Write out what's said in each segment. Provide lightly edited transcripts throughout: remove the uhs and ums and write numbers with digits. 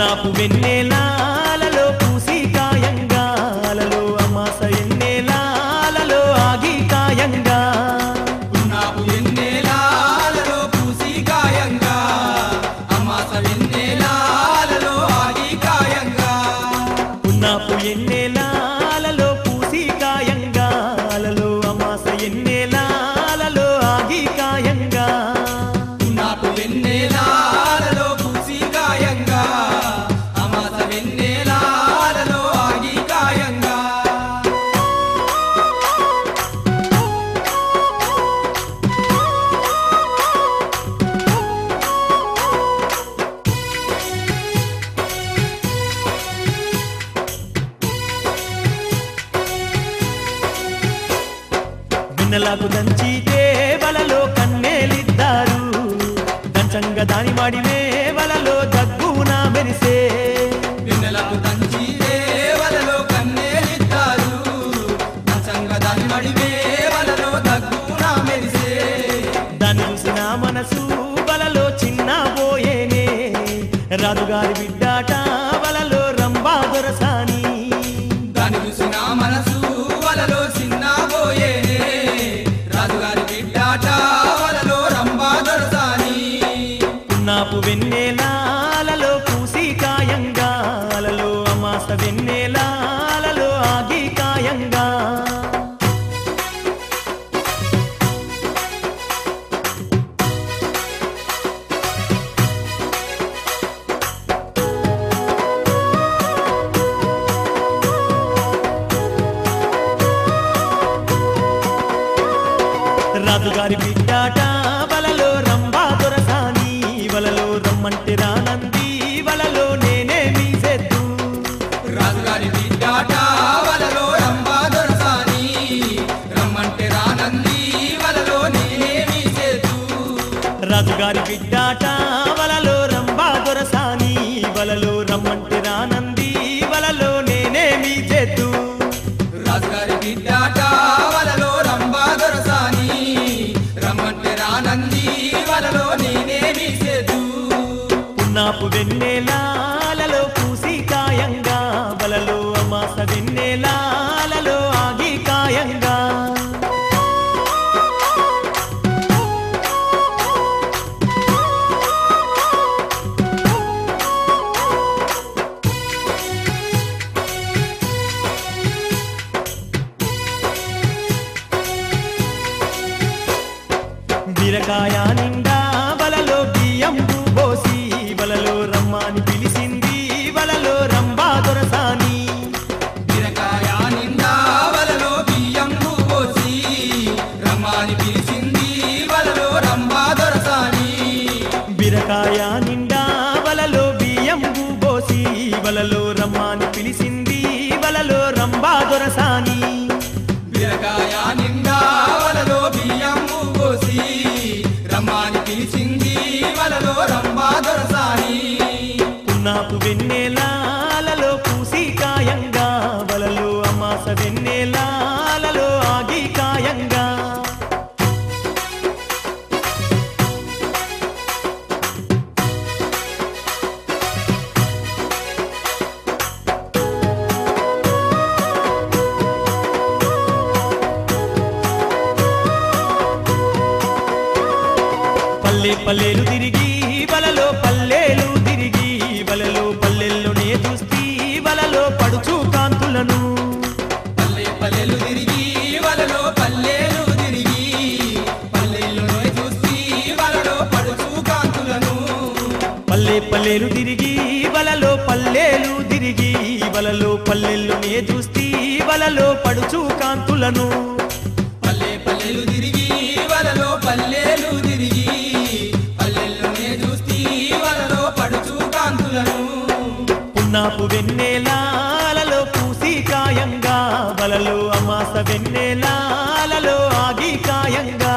పున్నాపు వెన్నెలాలలో పూసి కాయంగా అలలో అమాస ఎన్నెలాలలో ఆగి కాయంగా పున్నాపు వెన్నెలాలలో పూసి కాయంగా అమాస వెన్నెలాలలో ఆగి కాయంగా పున్నాపు ఎన్నెలాలలో పూసి కాయంగా అలలో అమాస ఎన్నెలాలలో ఆగి కాయంగా పున్నాపు వెన్నెలాలలో పూసి కాయంగా అమాస వెన్నెలాలలో ఆగి కాయంగా వెన్నెలకు దంచితే వలలో కన్నేలిద్దారు దంచంగా దాని మాడివే వలలో దగ్గున మెరిసే వెన్నెలకు దంచి దేవలలో కన్నేలిస్తారు నచంగా దాని మడివే వలలో దగ్గున మెరిసే దాన్ని చూసిన మనసు వలలో చిన్న పోయేనే రాజుగారి బిడ్డాట వలలో రంభా దొరసాని దాని చూసిన మనసు వలలో చిన్న పోయేనే రాజుగారి బిడ్డాట వలలో రంభా దొరసాని పున్నాపు వెన్నెలాలలో పూసి కాయంగా అలలో అమాస వెన్నెలాలలో ఆగి కాయంగా రాజుగారి బిడ్డాట వలలో రంభా దొరసాని వలలో రమ్మంటే రానంది వలలో నేనే మీసెద్దు రాజుగారి బిడ్డాట వలలో రంభా దొరసాని రమ్మంటే రానంది వలలో నేనేమి చేతు రాజుగారి బిడ్డాట వలలో రంభా దొరసాని వలలో రమ్మంటే రానంది వలలో నేనే మీసెద్దు రాజుగారి బిడ్డాట వలలో రంభా దొరసాని రమ్మంటే రానంది వలలో నేనేమి చేతు పున్నాపు వెన్నెలాలలో పూసి కాయంగా వలలో అమాస వెన్నెలాలలో ఆగి కాయంగా బీరకాయ నిండా వలలో బియ్యంబు పోసి వలలో రమ్మని పిలిచింది వలలో రంభా దొరసాని బీరకాయ నిండా వలలో బియ్యంబు పోసి రమ్మని పిలిచింది వలలో రంభా దొరసాని బీరకాయ నిండా వలలో బియ్యంబు పోసి వలలో రమ్మని పిలిచింది వలలో రంభా దొరసాని బీరకాయ నిండా వలలో బియ్యంబు పోసి రమ్మని పిలిచింది వలలో రంభా దొరసాని పున్నాపు వెన్నెలాలలో పూసి కాయంగా వలలో అమాస వెన్నెలాలలో ఆగి కాయంగా పల్లెలు తిరిగి వలలో పల్లెలు తిరిగి వలలో పల్లెల్లోనే చూస్తీ వలలో పడుచు కాంతులను పల్లెలు తిరిగి వలలో పల్లెలు తిరిగి పల్లెల్లో చూసి వలలో పడుచు కాంతులను పల్లెలు తిరిగి వలలో పల్లెలు తిరిగి వలలో పల్లెల్లోనే చూస్తీ వలలో పడుచు కాంతులను పల్లెలు తిరిగి వలలో పల్లెలు తిరిగి పల్లెల్లోనే చూసి వలలో పడుచు కాంతులను పున్నాపు వెన్నెలాలలో పూసి కాయంగా వలలో అమాస వెన్నెలాలలో ఆగి కాయంగా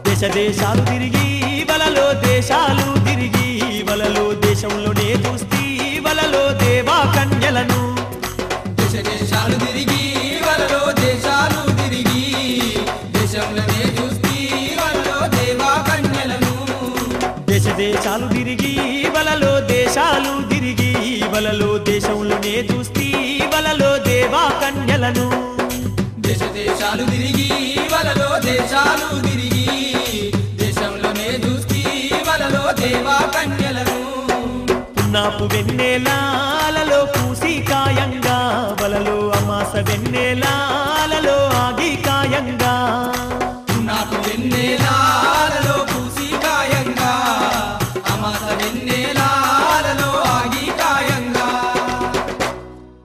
దేశ దేశాలు తిరిగి వలలో దేశాలు తిరిగి వలలో దేశంలోనే చూస్తీ వలలో దేవా కన్యలను దేశ దేశాలు తిరిగి వలలో దేశాలు తిరిగి దేశంలోనే చూస్తీ వలలో దేవా కన్యలను దేశ దేశాలు తిరిగి వలలో దేశాలు తిరిగి వలలో దేశంలోనే చూస్తీ వలలో దేవా కన్యలను దేశ దేశాలు తిరిగి వలలో దేశాలు తిరిగి దేశంలోనే చూస్తీ వలలో దేవా కన్యలను పున్నాపు వెన్నెలాలలో పూసి కాయంగా వలలో అమాస వెన్నెలాలలో ఆగి కాయంగా నాకు వెన్నెలాలలో పూసి కాయంగా అమాస వెన్నెలా